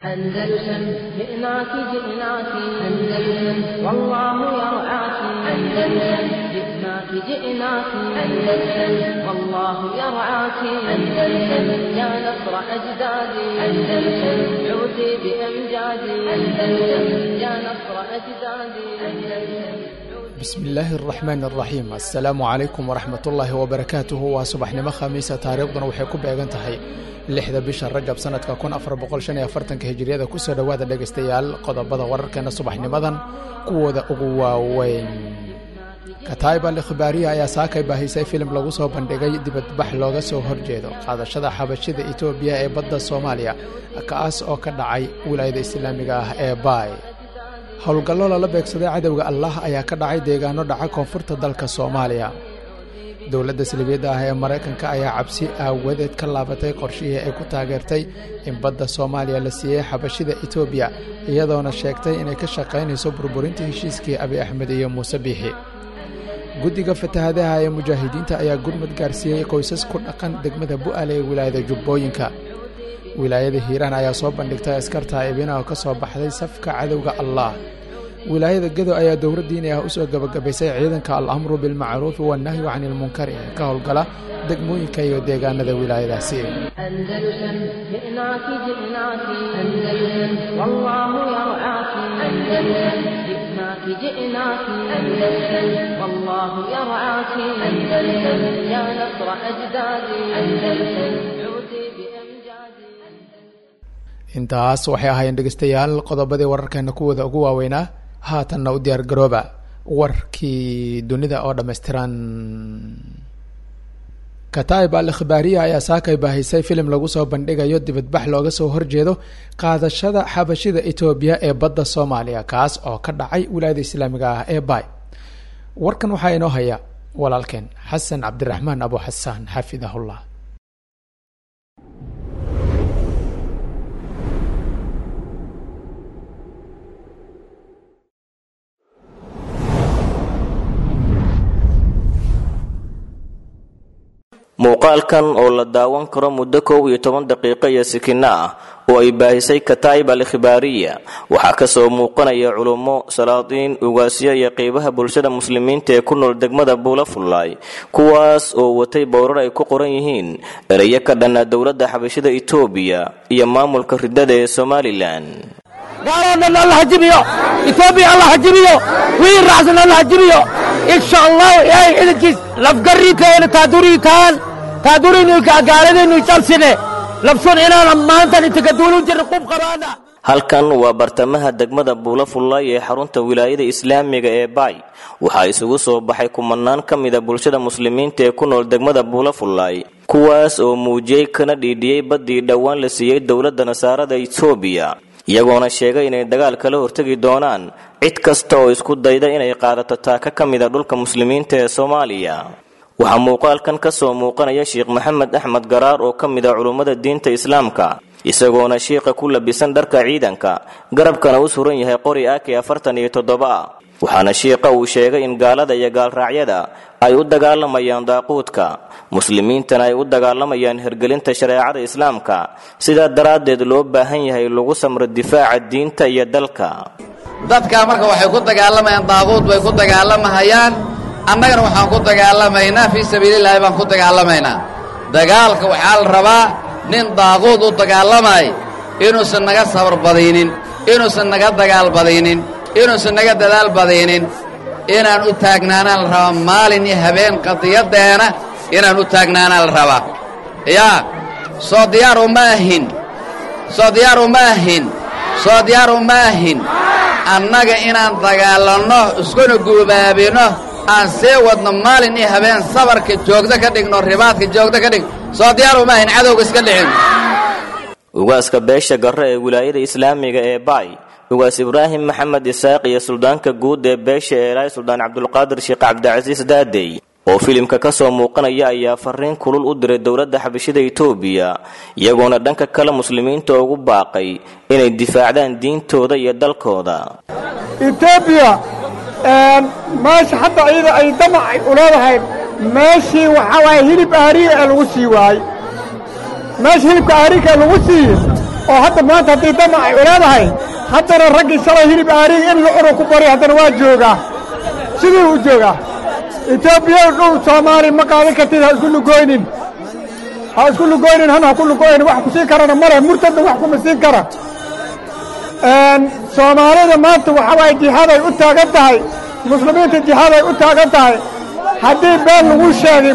أندلسن جئناك جئناك أندلسن والله يرعاك أندلسن جئناك جئناك أندلسن والله يرعاك أندلسن يا نصر أجدادي أندلسن عودي بأمجادي أندلسن يا نصر أجدادي أندلسن. بسم الله الرحمن الرحيم. السلام عليكم ورحمة الله وبركاته. وصباحنimo khamiisa taariikhduna waxay ku beegan tahay 6da bisha Rajab sanadka 1445 hijriyada. ku soo dhawaada dhageystayaal qodobada wararkeena subaxnimadan kuwooda ugu waaweyn. Kataib al-Khibaariya ayaa saakay baahisay film lagu soo bandhigay dibadbax looga soo horjeedo qaadashada xabashida Itoobiya ee badda Soomaaliya kaas oo ka dhacay wilaayada Islaamiga ah ee Bay. howlgallo la beegsaday cadawga Allah ayaa ka dhacay deegaano dhaca koonfurta dalka Soomaaliya. dowladda Salibiyada ah ee Mareykanka ayaa cabsi aawadeed ka laabatay qorshihii ay ku taageertay in badda Soomaaliya la siiyay xabashida Itoobiya iyadoona sheegtay inay ka shaqaynayso burburinta heshiiskii Abiy Ahmed iyo Muuse Biixi. guddiga fatahaadaha ee mujaahidiinta ayaa gurmad gaarsiiyey qoysas ku dhaqan degmada Bu'aale ee wilaayada Jubbooyinka. wilaayada Hiiraan ayaa soo bandhigtay askarta ibinaha ka soo baxday safka cadawga Allah. wilaayada Gedo ayaa dowladdiina ah u soo gabagabaysay ciidanka al-amru bil ma'ruf wa nahyi 'anil munkar ka howlgala degmooyinka iyo deegaanada wilaayadaasi. Andalusan ji'naaki ji'naaki Andalusan wallahu yar'aaki Andalusan ji'naaki ji'naaki Andalusan wallahu yar'aaki Andalusan ya nasra ajdaadi Andalusan uudi bi amjadi. intaas waxay ahaayeen dhageystayaal qodobadii wararkeena kuwooda ugu waaweynaa. haatanna u diyaar garooba warkii dunida oo dhammaystiran. Kataib al-Khibaariya ayaa saakay baahisay film lagu soo bandhigayo dibadbax looga soo horjeedo qaadashada xabashida Itoobiya ee badda Soomaaliya kaas oo ka dhacay wilaayada Islaamiga ah ee Bay. warkan waxaa inoo haya walaalkeen Xasan Cabdiraxmaan Abu Xasaan xafidahullah. muuqaalkan oo la daawan karo muddo 12 daqiiqo iyo sekinno ah oo ay baahisay Kataib al-Khibaariya waxaa ka soo muuqanaya culummo, salaadiin, ugaasyo iyo qeybaha bulshada muslimiinta ee ku nool degmada Buulafullaay kuwaas oo watay boorar ay ku qoran yihiin erayo ka dhan dowladda xabashida Itoobiya iyo maamulka ridada ee Somaliland. قالوا الله هجبيو إثيوبيا الله هجبيو وين رأسنا الله هجبيو إن شاء الله يا إذا جيس لفقريتين تادورين قالين يتلسنه لبسون إنا لما أنت نتقدولون جرقوب قرانا. halkan waa bartamaha degmada Buulafullaay ee xarunta wilaayada Islaamiga ee Bay. waxaa isugu soo baxay kumanaan ka mid ah bulshada muslimiinta ee ku nool degmada Buulafullaay kuwaas oo muujiyay kana dhiidhiyay badii dhawaan la siiyay dowladda Nasaarada Itoobiya iyagoona sheegay inay dagaal kala hortagi doonaan cid kasta oo isku dayda inay qaadato taaka ka mid ah dhulka muslimiinta ee Soomaaliya. waxaa muuqaalkan ka soo muuqanaya Sheekh Maxamed Axmed Garaar oo ka mid ah culimada diinta Islaamka isagoona sheekha ku labisan dharka ciidanka garabkana u suran yahay qori AK-47. waxaana sheekha uu sheegay in gaalada iyo gaalraacyada ay u dagaalamayaan daaquudka muslimiintana ay u dagaalamayaan hirgelinta shareecada Islaamka sidaa daraadeed loo baahan yahay lagu samro difaaca diinta iyo dalka. dadka marka waxay ku dagaalamayaan daaquud way ku dagaalamahayaan annagana waxaan ku dagaalamaynaa fi sabiililaahi baan ku dagaalamaynaa. dagaalka waxaa la rabaa nin daaquud u dagaalamay inuusan naga sabar badinin inuusan naga dagaal badinin inuusan naga dadaal badinin inaan u taagnaanaan la rabaa maalin iyo habeen qadiyadeena inaan u taagnaanaan la rabaa. yaa soo diyaar uma ahin annaga inaan dagaalanno iskuna guubaabino aan sii wadno maalin iyo habeen sabarka joogto ka dhigno ribaadka joogto ka dhig soo diyaar uma ahin cadowga iska dhicin. ugaaska beesha garre ee wilaayada Islaamiga ee Bay ugaas Ibraahim Maxamed Isaaq iyo suldaanka guud ee beesha Eelay Suldaan Cabdulqaadir Sheekh Cabdicasiis Daadey oo filimka ka soo muuqanaya ayaa fariin kulul u diray dowladda xabashida Itoobiya iyagoona dhanka kale muslimiinta ugu baaqay inay difaacdaan diintooda iyo dalkooda. Itoobiya meesha hadda ay damac u leedahay meeshii waxa waay hilib aariga lagu sii waay meesha hilibka aariga lagu sii oo hadda maanta haddii damac ay leedahay haddana raggii shalay hilib aariga in la cuno ku bari haddana waa joogaa sidii u joogaa etoobiya dhul soomaali ma qaadan kartid ha isku lugoynin hana ha ku lugoynin wax ku siin karana male murtadna wax kuma siin kara soomaalida maanta waxa waaye jihaaday u taagan tahay muslimiinta jihaaday u taagan tahay haddii been lagu sheegay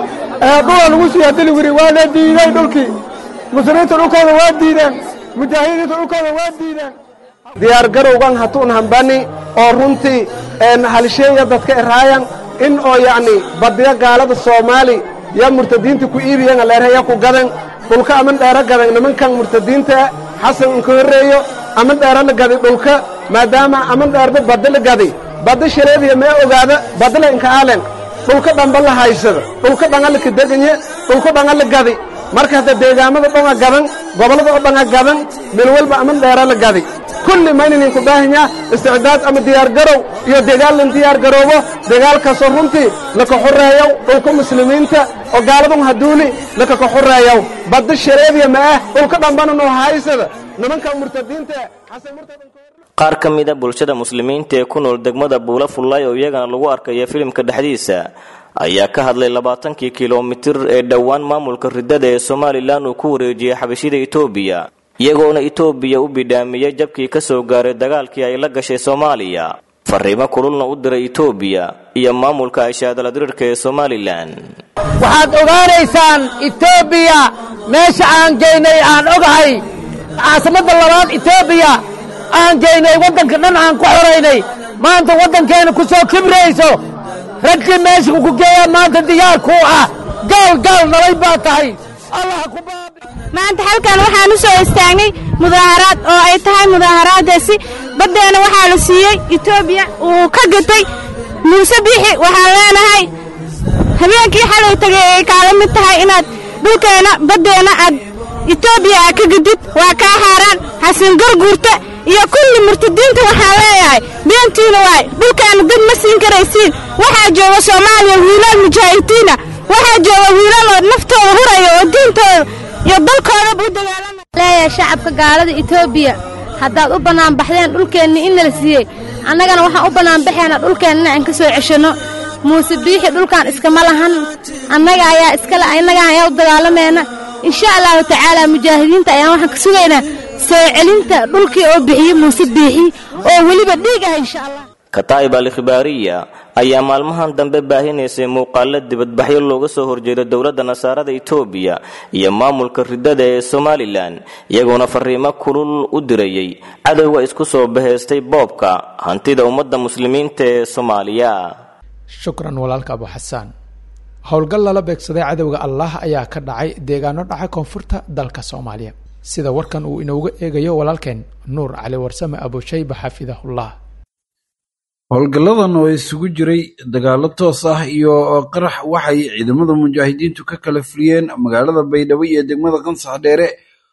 dhula lagu siiy haddii lagu yidhi waa la diiday dhulkii muslimiinta dhulkooda waa diideen mujaahidiinta dhulkooda waa diideen diyaar garowgan hatuun hambani oo runtii halsheeya dadka iraayan in oo yacni badiya gaalada soomaali yaa murtadiinta ku iibiyan aleerhaya ku gadan dhulka aman dheero gadan nimankan murtadiinta xasan inka horreeyo aman dheero la gadi dhulka maadaama aman dheerba badda la gadi badda shaleediya mee ogaada baddala inka aalen dhulka dhanba la haysada dhulka dhanga la kadeganye dhulka dhanga la gadi marka hadda deegaamada dhonga gadan gobollada oo dhanga gadan meel walba aman dheero la gadi kulli mayninin ku baahanyaa isticdaad ama diyaar garow iyo dagaal lan diyaar garoobo dagaalkaasoo runtii laka xoreeyow dhulka muslimiinta oo gaaladun haduuli laka ka xoreeyow badda shareediya ma ah dhulka dhambana noo haysada nimanka murtadiinta xasan murtadan qaar ka mid a bulshada muslimiinta ee ku nool degmada Buula Fullay oo iyagana lagu arkaya filimka dhexdiisa ayaa ka hadlay 20 kiiloomitir ee dhawaan maamulka ridada ee Soomaaliland uu ku wareejiyay xabashida Itoobiya iyagoona Itoobiya u bidhaamiyay jabkii ka soo gaaray dagaalkii ay la gashay Soomaaliya fariimo kululna u diray Itoobiya iyo maamulka Ashaadala Dirirka ee Soomaaliland waxaad ogaanaysaan Itoobiya meesha aan geynay aan ogahay caasimada labaad Itoobiya aan geynay wadanka dhan aan ku xoreynay maanta wadankeena ku soo kibrayso ragkii meesha ku geeya maanta diyaar ku ah gaal nabay baa tahay allah ku baabi maanta halkan waxaan u soo istaagnay mudaaharaad oo ay tahay mudaaharaadaasi badeena waxaa la siiyey Itoobiya uu ka gatay Muuse Biixi waxaan leenahay habeenkii xalay tagay ay kala mid tahay inaad dhulkeena badeena aad Itoobiya ka gadid waa ka xaraan Xasan Garguurta iyo kulli murtadiinta waxaa leeyahay beentiina waay dhulkeena dad ma siin karaysiin waxaa jooga Soomaaliya wiilal mujaahidiina waxaa jooga wiilal naftooda hurayo oo diintooda iyo dalkooda u dagaalamaya leeyahay shacabka gaalada Itoobiya haddaad u banaan baxdeen dhulkeena in la siiyay annagana waxaan u banaan baxayna dhulkeena in ka soo ceshano Muuse Biixi dhulkan iska ma lahan annaga ayaa iska la annaga ayaa u dagaalamayna insha Allah ta'ala mujaahidiinta ayaa waxaan ka sugaynaa soo celinta dhulkii oo bixiyay Muuse Biixi oo waliba dhiigaha insha Allah Kataib al-Khibaariya ayaa maalmahan dambe baahinaysay muuqaalo dibadbaxyo looga soo horjeedo dawladda Nasaarada Itoobiya iyo maamulka ridada ee Soomaaliland iyagoona fariimo kulul u dirayay cadawga isku soo baheystay boobka hantida ummadda muslimiinta ee Soomaaliya shukran walaalka Abu Xasaan howlgal lala beegsaday cadawga Allah ayaa ka dhacay deegaano dhaca koonfurta dalka Soomaaliya sida warkan uu inooga eegayo walaalkeen Nuur Cali Warsame Abu Shayba xafidahullah howlgalladan oo isugu jiray dagaalo toos ah iyo qarax waxay ciidamada mujaahidiintu ka kala fuliyeen magaalada Baydhabo iyo degmada Qansax Dheere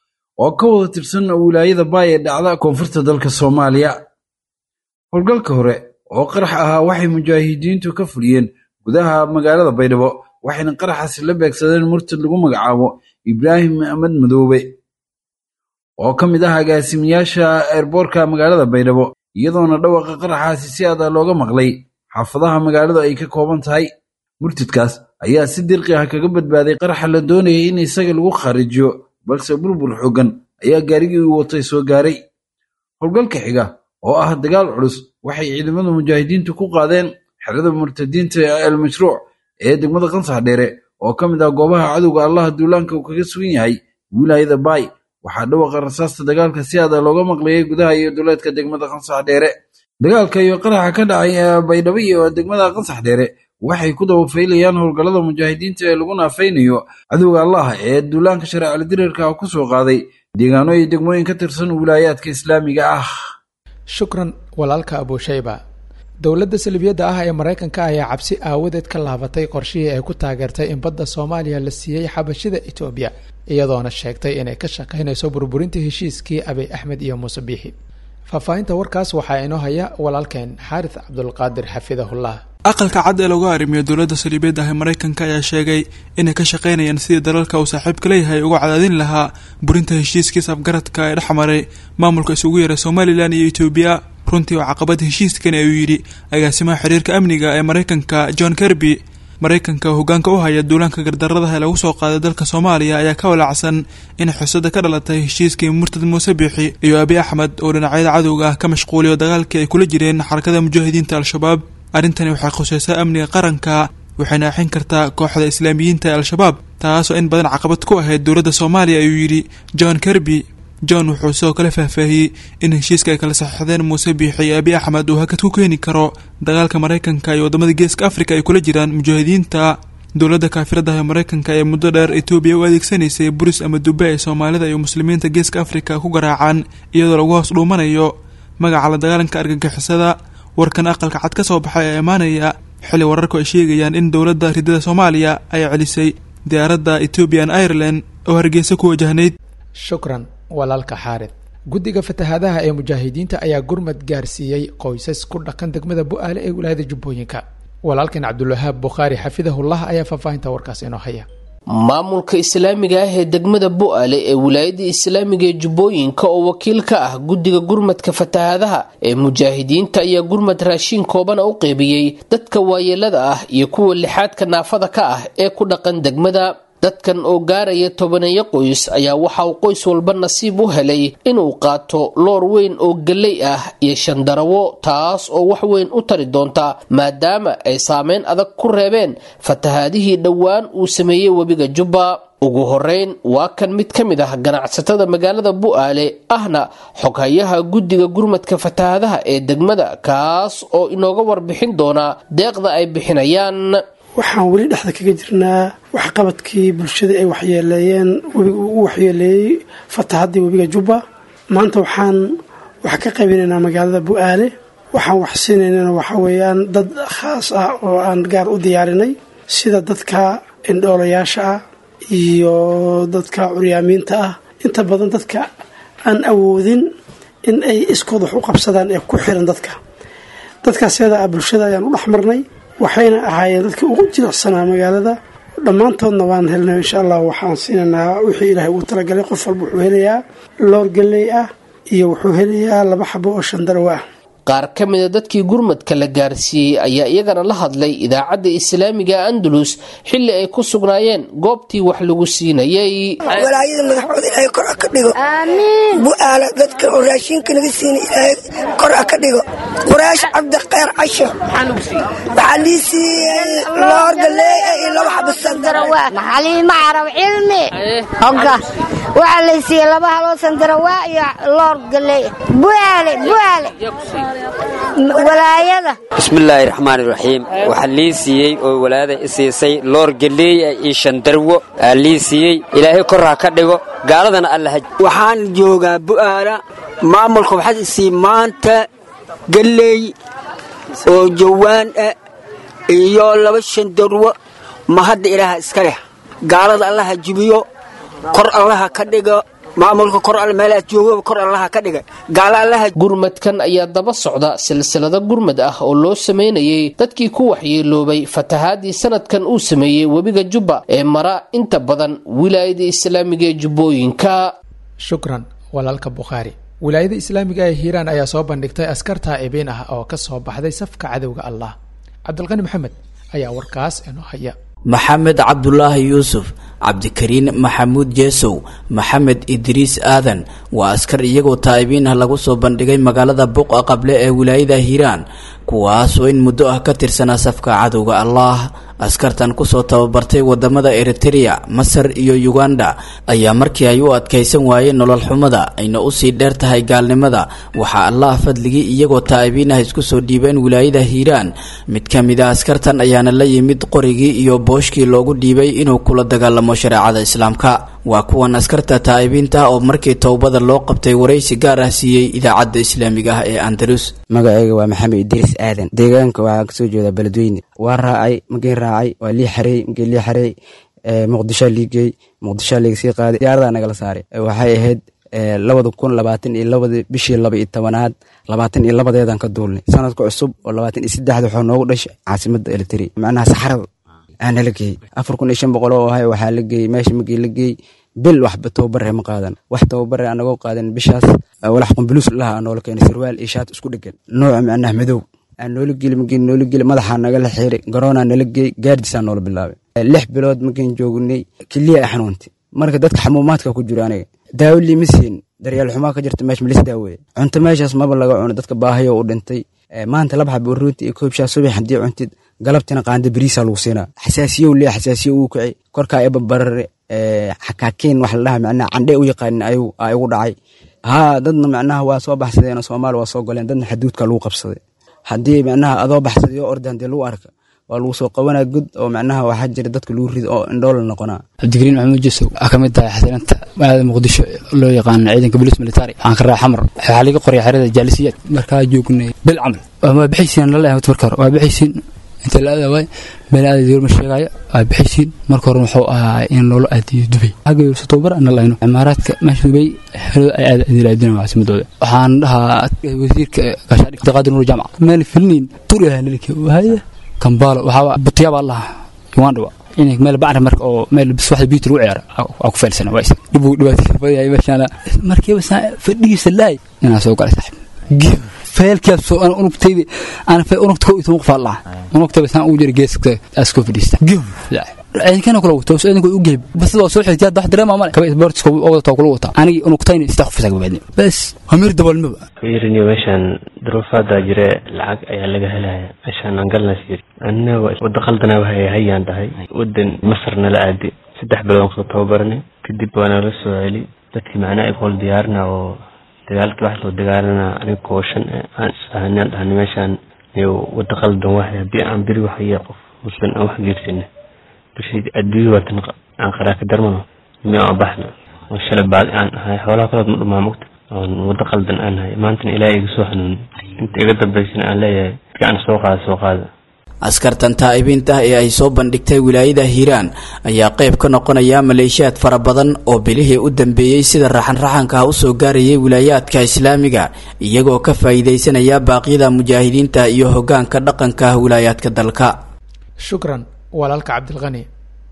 oo ka wada tirsan wilaayada Baay ee dhacda koonfurta dalka Soomaaliya howlgalka hore oo qarax ahaa waxay mujaahidiintu ka fuliyeen gudaha magaalada Baydhabo waxayna qaraxaasi la beegsadeen murtad lagu magacaabo Ibraahim Ahmed Madoobe oo ka mid ah agaasimayaasha airportka magaalada Baydhabo iyadoona dhawaqa qaraxaasi si aad looga maqlay xaafadaha magaalada ay ka kooban tahay murtadkaas ayaa si dirqi ah kaga badbaaday qaraxa la doonayay in isaga lagu kharijiyo balse burbur xooggan ayaa gaarigii uu watay soo gaaray howlgalka xiga oo ah dagaal culus waxay ciidamada mujaahidiintu ku qaadeen xerada murtadiinta ee al-mashruuc ee degmada Qansax Dheere oo ka mid ah goobaha cadowga Allah duulaanka uu kaga sugan yahay wilaayada Baay waxaa dhawaqa rasaasta dagaalka si aad looga maqlayay gudaha iyo duleedka degmada Qansax Dheere dagaalka iyo qaraxa ka dhacay Baydhabo iyo degmada Qansax Dheere waxay ku daba faylayaan howlgallada mujaahidiinta ee lagu naafaynayo cadowga Allah ee duulaanka sharci dirirka ku soo qaaday deegaano iyo degmooyin ka tirsan wilaayadka islaamiga ah shukran walaalka Abu Shayba dawladda salibiyada ah ee Mareykanka ayaa cabsi aawadeed ka laabatay qorshihii ay ku taageertay in badda Soomaaliya la siiyay xabashida Itoobiya iyadoona sheegtay inay ka shaqeynayso burburinta heshiiskii Abiy Ahmed iyo Muuse Biixi faahfaahinta warkaas waxaa inoo haya walaalkeen Xaarith Cabdulqaadir xafidahullah aqalka cad ee lagu arrimiyo dowladda saldhigyada ah ee Mareykanka ayaa sheegay inay ka shaqeynayaan sidii dalalka uu saaxiibka leeyahay uga cadaadin lahaa burinta heshiiskii afgaradka ee dhexmaray maamulka isugu yeeray Somaliland iyo Ethiopia. runtii oo caqabad heshiiskan ayuu yidhi agaasimaha xiriirka amniga ee Mareykanka John Kirby. Mareykanka hoggaanka u haya duulaanka gardarrada ee lagu soo qaaday dalka Soomaaliya ayaa ka walaacsan in xusada ka dhalatay heshiiskii Murtad Muuse Biixi iyo Abiy Ahmed oo dhinacyada cadowga ah ka mashquuliyo dagaalkii ay kula jireen xarakada mujaahidiinta Al-Shabaab. arrintani waxay khusaysaa amniga qaranka waxayna axin kartaa kooxda islaamiyiinta ee Al-Shabaab taasoo in badan caqabad ku ahayd dowladda Soomaaliya ayuu yidhi John Kirby. John wuxuu soo kala faahfaahiyey in heshiiska ay kala saxeexdeen Muuse Biixi iyo Abiy Ahmed uu hakad ku keeni karo dagaalka Mareykanka iyo wadamada Geeska Afrika ay kula jiraan mujaahidiinta. dowladda kaafirada ee Mareykanka ee muddo dheer Ethiopia u adeegsanaysay buris ama dubbe ee Soomaalida iyo muslimiinta Geeska Afrika ku garaacaan iyadoo lagu hoos dhuumanayo magaca la dagaalanka argagixisada. warkan aqalka cad ka soo baxay ee imaanaya xilli wararku ay sheegayaan in dowladda ridada Soomaaliya ay celisay diyaaradda Ethiopian Airlines oo Hargeysa ku wajahnayd. shukran walaalka xaarid. guddiga fatahaadaha ee mujaahidiinta ayaa gurmad gaarsiiyey qoysas ku dhaqan degmada Bu'aale ee wilaayada Jubbooyinka. walaalkan Cabdulwahaab Bukhaari xafidahullah ayaa faahfaahinta warkaas inoo haya. maamulka islaamiga ah ee degmada Bu'aale ee wilaayada islaamiga ee Jubbooyinka oo wakiil ka ah guddiga gurmadka fatahaadaha ee mujaahidiinta ayaa gurmad raashin kooban u qaybiyey dadka waayeelada ah iyo kuwa lixaadka naafada ka ah ee ku dhaqan degmada. dadkan oo gaaraya 10 qoys ayaa waxa uu qoys walba nasiib u helay inuu qaato loor weyn oo galey ah iyo shandarawo taas oo wax weyn u tari doonta maadaama ay saameyn adag ku reebeen fatahaadihii dhawaan uu sameeyay webiga Jubba. ugu horeyn waa kan mid ka mid ah ganacsatada magaalada Bu'aale ahna xoghayaha guddiga gurmadka fatahaadaha ee degmada kaas oo inooga warbixin doona deeqda ay bixinayaan. waxaan weli dhexda kaga jirnaa waxqabadkii bulshada ay waxyeeleeyeen webiga uu waxyeeleeyey fatahaadii webiga Jubba. maanta waxaan wax ka qaybinaynaa magaalada Bu'aale. waxaan wax siinaynaa waxa weeyaan dad khaas ah oo aan gaar u diyaarinay sida dadka indhoolayaasha ah iyo dadka curyaamiinta ah. inta badan dadka aan awoodin in ay iskood wax u qabsadaan ee ku xiran dadkaas iyada ah bulshada ayaan u dhaxmarnay. waxayna ahaayeen dadkii ugu jilicsanaa magaalada. dhammaantoodna waan helnay insha Allah. waxaan siinaynaa wixii Ilaahay uu talagalay. qof walba wuxuu helayaa loor galey ah iyo wuxuu helayaa 2 xabo oo shandarawo ah. qaar ka mid ah dadkii gurmadka la gaarsiiyey ayaa iyagana la hadlay idaacadda islaamiga Andalus xilli ay ku sugnaayeen goobtii wax lagu siinayay. walaayada madaxooda Ilaahay kor ka dhigo. amiin. Bu'aale dadka oo raashinka laga siinay Ilaahay kor ka dhigo. quraash cabdi khayr casho baxalisi loor galey iyo 2 xabo sandarawo. maxalii ma arab cilmi hogga waxa la siiyay 2 halo sandarawo iyo loor galey. Bu'aale walaayada. bismillaahi raxmaani raxiim. waxaa lii siiyey oo walaada isiisay loor galey iyo shandarwo lii siiyey. ilaahay kor ha ka dhigo gaaladana alla ha. waxaan joogaa Bu'aala maamulka waxaad isii maanta galey oo jawaan iyo 2 shandarwo ma hadda ilaaha iska leh. gaalada alla ha jibiyo kor alla ha ka dhigo. maamulka kor al meel joogo kor Allah ka dhigay gaalaalaha. gurmadkan ayaa daba socda silsilada gurmad ah oo loo sameeyay dadkii ku waxyeeloobay fatahaadii sanadkan uu sameeyay webiga Jubba ee mara inta badan wilaayada islaamiga ee Jubbooyinka. shukran walaalka Bukhaari. wilaayada islaamiga ee Hiiraan ayaa soo bandhigtay askar taa'ibiin ah oo ka soo baxday safka cadowga Allah. Cabdulqani Maxamed ayaa warkaas inoo haya. maxamed cabdulaahi yuusuf, cabdikariin maxamuud jeesow, maxamed idriis aadan waa askar iyagoo taa'ibiin ah lagu soo bandhigay magaalada buqa qable ee wilaayada Hiiraan, kuwaas oo in muddo ah ka tirsanaa safka cadowga Allah. askartan kusoo tababartay wadamada Eritrea, Masar iyo Uganda ayaa markii ay u adkaysan waayeen nolol xumada ayna u sii dheer tahay gaalnimada waxa Allah fadligii iyagoo taa'ibiin ah isku soo dhiibeen wilaayada Hiiraan. mid ka mid ah askartan ayaana la yimid qorigii iyo booshkii loogu dhiibay inuu kula dagaalamo shareecada Islaamka. waa kuwan askarta taa'ibiinta oo markii towbada loo qabtay waraysi gaar ah siiyey idaacadda islaamiga ah ee Andalus. magacayga waa maxamed idriis aadan, deegaanka waxaan kasoo jeedaa beledweyne. waa raacay waa lii xareey muqdisho liigay, muqdisho liiga sii qaaday, diyaarada nagala saaray. waxay ahayd 2022 bishii 12 22 ka duulnay sanadka cusub oo 23 wuxuu noogu dhashay caasimada Eritrea macnaha saxarada aan la geeyay 4500 oo ahay waxa la geeyay meesha magii la geeyay bil waxba tababar ma qaadan wax tababar aan uga qaadan bishaas walax qanbulus laha aan oo keenay sirwaal iyo shaat isku dhigan nooc macnaha madow aan nool geli madaxa naga la xiray garoona nala geey gaardisa nool bilaabay 6 bilood markaan joognay kaliya xanuunti marka dadka xamuumaadka ku jira aniga daawli misiin daryeel xumaa ka jirta meesha milis daaweey cunto meeshaas ma laga cuno dadka baahayo u dhintay maanta laba xabo rooti iyo koob shaah subax hadii cuntid galabtina qaanda bariisa lagu siinaa xasaasiyo uu kicay korka ay babarare xakaakeen wax la dhahay macnaha candhe u yaqaan ay ugu dhacay dadna macnaha waa soo baxsadeen Soomaali waa soo galeen dadna xuduudka lagu qabsaday hadii macnaha adoo baxsadiyo ordan dee lagu arka waa lagu soo qabanaa gud oo macnaha waxa jira dadka lagu rido oo indhool noqona Cabdikariin Maxamuud Jesow kamid tahay xasilanta magaalada Muqdisho loo yaqaan ciidanka booliis military aan ka raax xamar waxa laga qoray xerada jaalisiyaad markaa joognay bil camal waa bixisiin la leeyahay markaa waa bixisiin inta la aadaaway meelaha diir ma sheegay waa bixisiin marka hore wuxuu ahaa in loo aadiyo Dubai haga yar October aan la leeyno imaaraadka meesha Dubai xerada ay aadeen caasimadooda waxaan dhahaa wasiirka gaashaandhigga Taqaadin Jaamac meel filniin turiyaha nilkii waxa Kampala waxa butiyaab Allah Uganda in meel bacri marka oo meel bis wax biitru ciyaar ku feelsan waa dhibaatay meeshana markii bas fadhiisa laay inaa soo galay saaxib feelkaas soo aan unugtaydi aan unugtay oo qof Allah unugtay bas aan u jir geeska asko fadhiista ay kana kula wato soo idinku u geeb bas loo soo xigtay wax dareema ma ka sports ko oo ta kula wata aniga unugtayni istaxfisaga baadni bas hamir dabalma fiirni meeshan duruufada jire lacag ayaa laga helaya meeshan aan galna fiir annaga wada qaldana waxay hayaan dhahay wadan Masarna la aadi 3 bilood oo tababarnay kadib waana la soo celi dadkii macna ay qol diyaarna oo dagaalka wax loo dagaalana aniga kooshan aan sahanaan dhahan meeshan iyo wada qaldan waxay hadii aan biri waxay qof muslim aan wax geersin bishii adduunyo watan aan qaraaka darmano ma baxna oo shalay baad aan ahay xoolaha kala maamulta oo wada qaldan aan ahay maanta ilaahay igu soo hanuun inta iga dambaysan aan leeyahay gaan soo qaada askartan taa'ibiinta ee ay soo bandhigtay wilaayada Hiiraan ayaa qayb ka noqonaya maleeshiyaad fara badan oo bilihii u dambeeyay sida raxanka u soo gaarayay wilaayadka Islaamiga iyagoo ka faa'iideysanaya baaqyada mujaahidiinta iyo hoggaanka dhaqanka wilaayadka dalka shukran walaalka Cabdilqani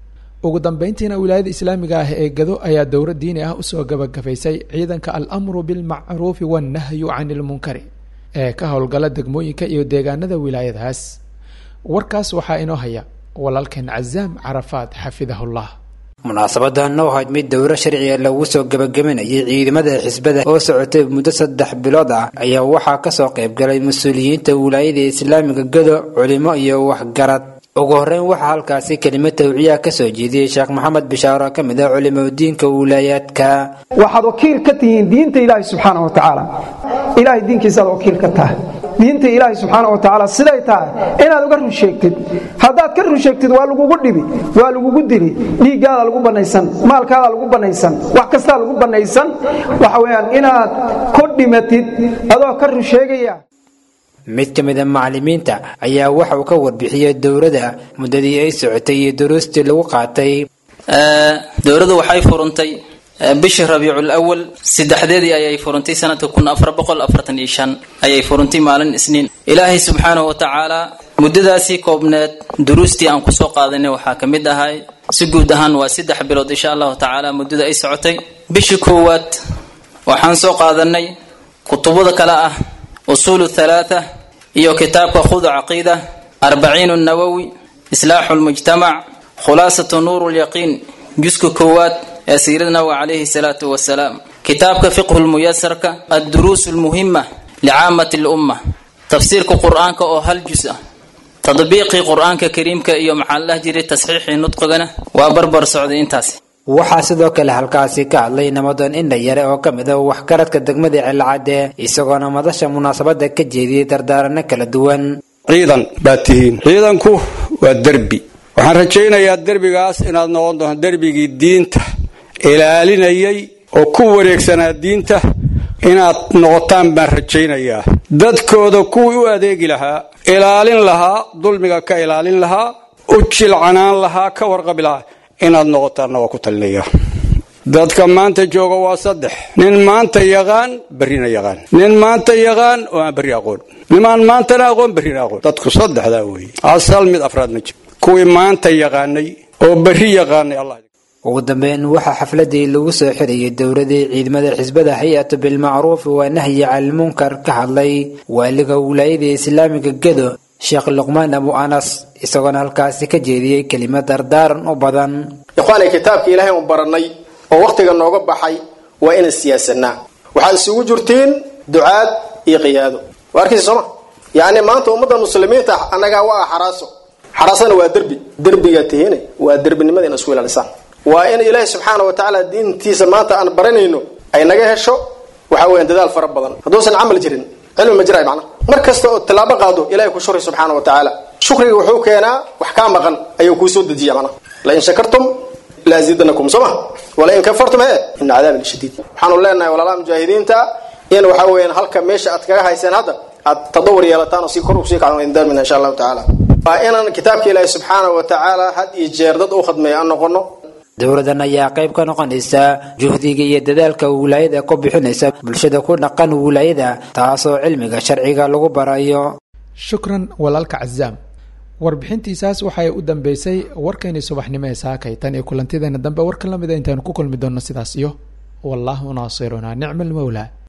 ugu dambeyntiina wilaayada Islaamiga ah ee Gado ayaa dowlad diini ah u soo gabagabaysay ciidanka al-amru bil ma'ruf wan nahyu 'anil munkar ee ka howlgala degmooyinka iyo deegaanada wilaayadaas warkaas waxaa inoo haya walaalkeen Cazaam Carafaad xafidahullah munaasabadan oo ahayd mid dowro sharci ah lagu soo gabagabeeyay ciidamada xisbada oo socotay muddo 3 bilood ah ayaa waxaa ka soo qayb galay mas'uuliyiinta wilaayada Islaamiga Gado culimo iyo waxgarad ugu horeyn waxa halkaasi kelimad tawciya ka soo jeediyay Sheekh Maxamed Bishaar ka mid ah culimada diinka wilaayadka waxaad wakiil ka tihiin diinta Ilaahay subhanahu wa ta'ala Ilaahay diinkiisa wakiil ka tahay diinta Ilaahay subhanahu wa ta'ala siday tahay inaad uga run sheegtid hadaad ka run sheegtid waa lagu dhibi waa lagu dili dhiigaada lagu banaysan maalkaada lagu banaysan wax kasta lagu banaysan waxa weeyaan inaad ku dhimatid adoo ka run sheegaya mid ka mid ah macallimiinta ayaa waxa uu ka warbixiyay dowladda muddadii ay socotay iyo duruustii lagu qaatay dowladdu waxay furantay bishii Rabiicul Awwal 3deedii ayay furantay sanadka 1445 ayay furantay maalin Isniin Ilaahay subhanahu wa ta'ala muddadaasi koobneed duruustii aan ku soo qaadanay waxa kamid ahay si guud ahaan waa 3 bilood insha Allah ta'ala muddada ay socotay bishii koowaad waxaan soo qaadanay kutubada kala ah usul 3 iyo kitaabka khud aqeeda 40 an-nawawi islaaxul mujtama' khulasatu nurul yaqin juzka koowaad سيدنا وعليه الصلاة والسلام كتابك فقه الميسر الدروس المهمة لعامة الأمة تفسير القرآن أو هل جزء تطبيق القرآن كريم كيوم الله جري تصحيح نطقنا وبربر سعودين تاسي waxaa sidoo kale halkaasi ka hadlay namadan in la yare oo kamid ah wax karadka degmada Cilcade isagoona madasha munaasabada ka jeediyay dardaarana kala duwan ciidan baatiin ciidanku waa darbi waxaan rajaynayaa darbigaas inaad noqon doonto darbigii diinta ilaalinayay oo ku wareegsanaa diinta inaad noqotaan baan rajaynayaa dadkooda kuwii u adeegi lahaa ilaalin lahaa dulmiga ka ilaalin lahaa u jilcanaan lahaa ka warqabi lahaa inaad noqotaanna waa ku talinayaa dadka maanta jooga waa saddex nin maanta yaqaan berrina yaqaan nin maanta yaqaan oo aan berri aqoon nimaan maantana aqoon berrina aqoon dadku saddexdaa weeye asal mid afraad ma jiro kuwii maanta yaqaanay oo berri yaqaanay allah ugu dambeyn waxaa xafladii lagu soo xirayay dowladii ciidamada xisbada hay-atu bilmacruuf waa nahyi cani lmunkar ka hadlay waaliga wilaayada islaamiga gedo sheekh luqmaan abu anas isagoona halkaasi ka jeediyey kelimad dardaaran u badan ikhwaanay kitaabka ilaahay u baranay oo wakhtiga nooga baxay waa inaan siyaasanaa waxaad isugu jirtiin ducaad iyo qiyaado waa arkaysa sooma yacni maanta ummadda muslimiinta annagaa waa xaraasana waa derbigaa tihiine waa derbinimada in isku ilaalisaan waa in ilaahay subxaana wa tacaala diintiisa maanta aan baranayno ay naga hesho waxaa weeyaan dadaal fara badan hadduusan camal jirin cilmi ma jiray macna mar kasta oo tilaabo qaado ilaahay ku shukri subxaana wa tacaala shukriga wuxuu keenaa wax kaa maqan ayuu kuu soo dejiya macna la in shakartum la aziidanakum soma wala in kafartum in cadaabi shadiid waxaanu leenahay walaalaha mujaahidiinta in waxaa weeyaan halka meesha aad kaga hayseen hadda aad tadawur yeelataan oo si kor usii kacdo in daarmina insha allahu tacaala waa inaan kitaabka ilaahay subxaana wa tacaala had iyo jeer dad u khadmeeya aan noqono dowladan ayaa qayb ka noqonaysa juhdiga iyo dadaalka wilaayada ku bixinaysa bulshada ku dhaqan wilaayada taasoo cilmiga sharciga lagu barayo shukran walaalka cazaam warbixintiisaas waxay u dambeysay warkeenii subaxnimo ee saakay tan iyo kulantideena dambe warkan lamida intaanu ku kulmi doonno sidaas iyo wallahu naasiruna nicma almawlaa